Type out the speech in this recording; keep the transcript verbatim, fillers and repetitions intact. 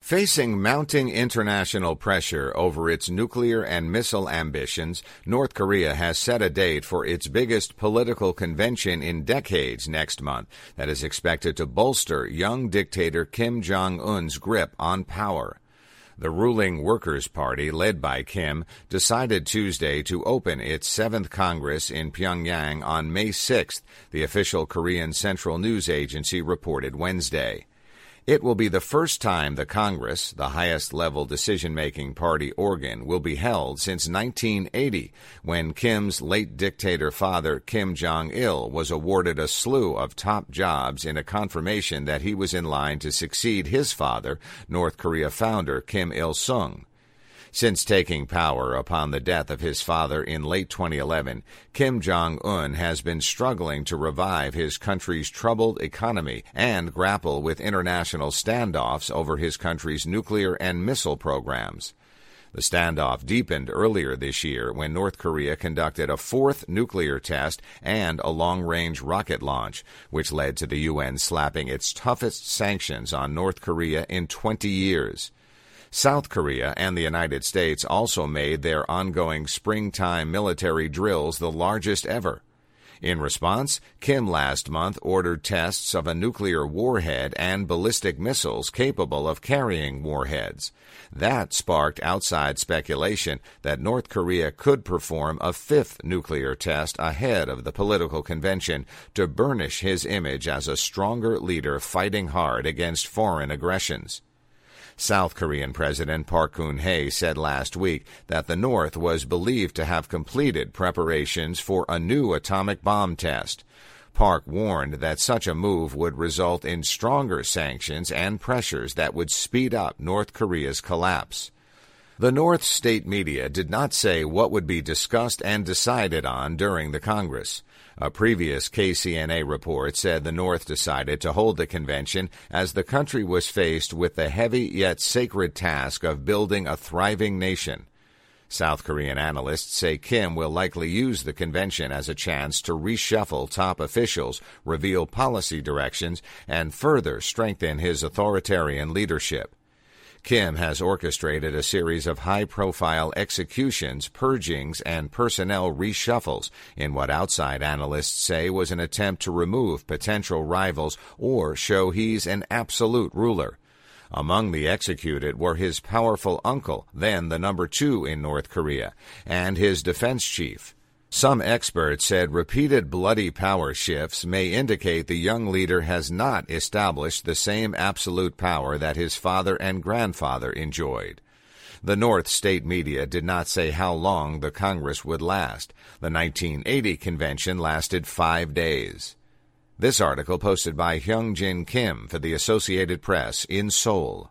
Facing mounting international pressure over its nuclear and missile ambitions, North Korea has set a date for its biggest political convention in decades next month that is expected to bolster young dictator Kim Jong-un's grip on power. The ruling Workers' Party, led by Kim, decided Tuesday to open its seventh Congress in Pyongyang on May sixth, the official Korean Central News Agency reported Wednesday. It will be the first time the Congress, the highest-level decision-making party organ, will be held since nineteen eighty, when Kim's late dictator father, Kim Jong-il, was awarded a slew of top jobs in a confirmation that he was in line to succeed his father, North Korea founder Kim Il-sung. Since taking power upon the death of his father in late twenty eleven, Kim Jong-un has been struggling to revive his country's troubled economy and grapple with international standoffs over his country's nuclear and missile programs. The standoff deepened earlier this year when North Korea conducted a fourth nuclear test and a long-range rocket launch, which led to the U N slapping its toughest sanctions on North Korea in twenty years. South Korea and the United States also made their ongoing springtime military drills the largest ever. In response, Kim last month ordered tests of a nuclear warhead and ballistic missiles capable of carrying warheads. That sparked outside speculation that North Korea could perform a fifth nuclear test ahead of the political convention to burnish his image as a stronger leader fighting hard against foreign aggressions. South Korean President Park Geun-hye said last week that the North was believed to have completed preparations for a new atomic bomb test. Park warned that such a move would result in stronger sanctions and pressures that would speed up North Korea's collapse. The North's state media did not say what would be discussed and decided on during the Congress. A previous K C N A report said the North decided to hold the convention as the country was faced with the heavy yet sacred task of building a thriving nation. South Korean analysts say Kim will likely use the convention as a chance to reshuffle top officials, reveal policy directions, and further strengthen his authoritarian leadership. Kim has orchestrated a series of high-profile executions, purgings, and personnel reshuffles in what outside analysts say was an attempt to remove potential rivals or show he's an absolute ruler. Among the executed were his powerful uncle, then the number two in North Korea, and his defense chief. Some experts said repeated bloody power shifts may indicate the young leader has not established the same absolute power that his father and grandfather enjoyed. The North state media did not say how long the Congress would last. The nineteen eighty convention lasted five days. This article posted by Hyung-Jin Kim for the Associated Press in Seoul.